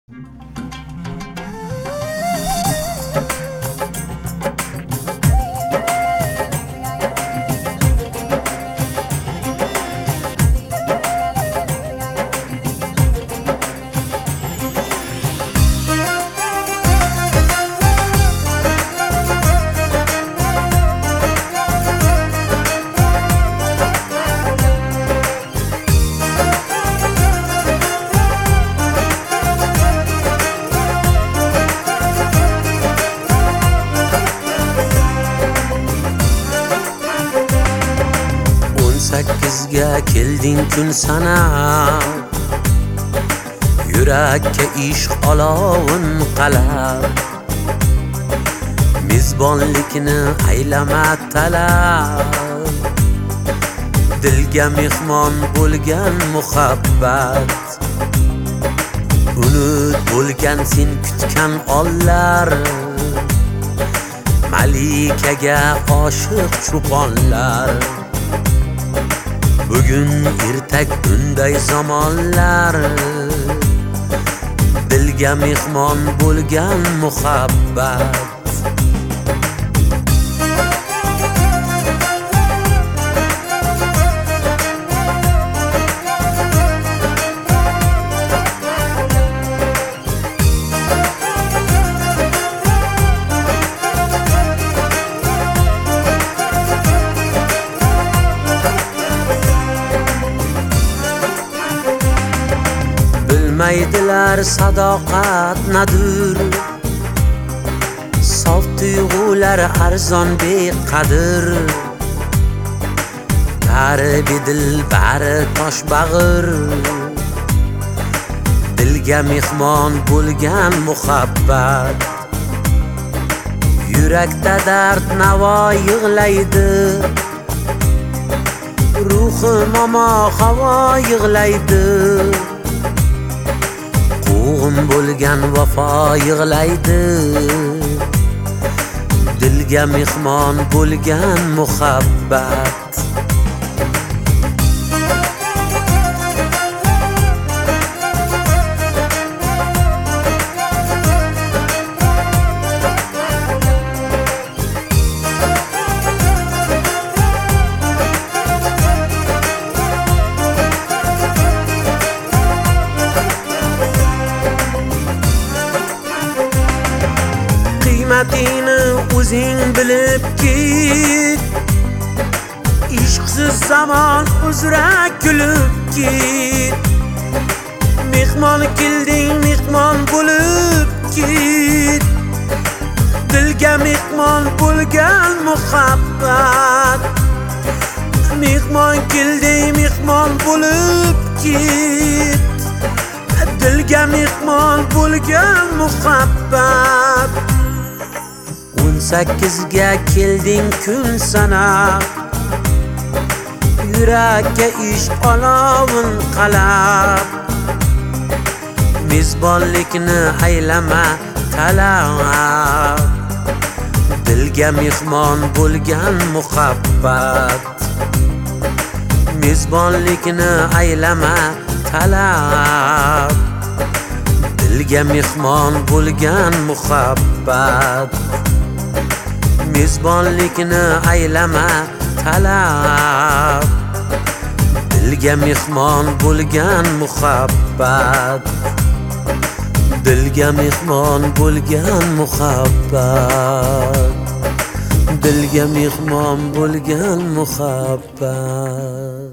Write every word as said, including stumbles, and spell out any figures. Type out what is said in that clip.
Sakkizga kelding kun sanab, yurakka ishq olovin qalab, mezbonlikni aylama talab, dilga mehmon bo'lgan muhabbat, unut bo'lgan sen kutgan onlar, malikaga oshiq cho'ponlar. Bugun ertak unday zamonlar, dilga mehmon bo'lgan muhabbat. Bilmaydilar sadoqat nadir, sof tuyg'ular arzon beqadr, bari bedil bari tosh bag'ir, dilga mehmon bo'lgan muhabbat. Yurakda dard navo yig'laydi, ruhim momo havo yig'laydi, o'g'im bo'lgan vafo yig'laydi, dilga mehmon bo'lgan muhabbat. Qiymatini o'zing bilib ket, ishqsiz zamon uzra kulib ket. Mehmon kelding mehmon bo'lib ket, dilga mehmon bo'lgan muhabbat. Mehmon kelding mehmon bo'lib ket, dilga mehmon bo'lgan muhabbat. o'n sakkizga kelding kun sanab, yurakka ishq olovin qalab, mezbonlikni aylama talab, dilga mehmon bo'lgan muhabbat. Mezbonlikni aylama talab, dilga mehmon bo'lgan muhabbat. Mezbonlikni aylama talab, dilga mehmon bo'lgan muhabbat. Dilga mehmon bo'lgan muhabbat. Dilga mehmon bo'lgan muhabbat.